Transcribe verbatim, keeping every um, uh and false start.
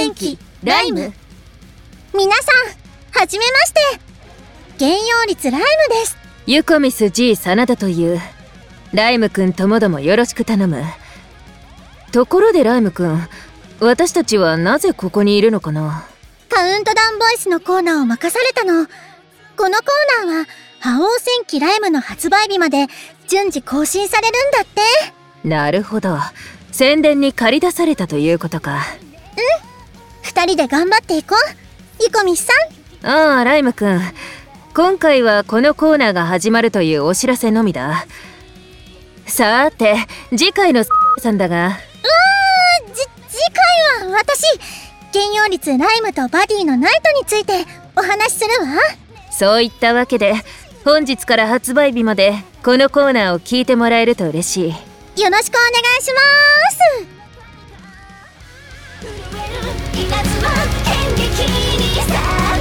戦記ライム。 皆さんはじめまして、原用率ライムです。 ユコミス G 真田という。ライムくんともどもよろしく頼む。ところでライムくん、私たちはなぜここにいるのかな。 カウントダウンボイスのコーナーを任されたの。このコーナーは覇王戦記ライムの発売日まで順次更新されるんだって。 なるほど、宣伝に駆り出されたということか。 うん、二人で頑張っていこう、ユコミスさん。ああ、ライムくん、今回はこのコーナーが始まるというお知らせのみだ。さーて、次回のさんだが。うわー、じ、次回は私、原用率ライムとバディのナイトについてお話しするわ。 そういったわけで、本日から発売日までこのコーナーを聞いてもらえると嬉しい。 よろしくお願いしまーす。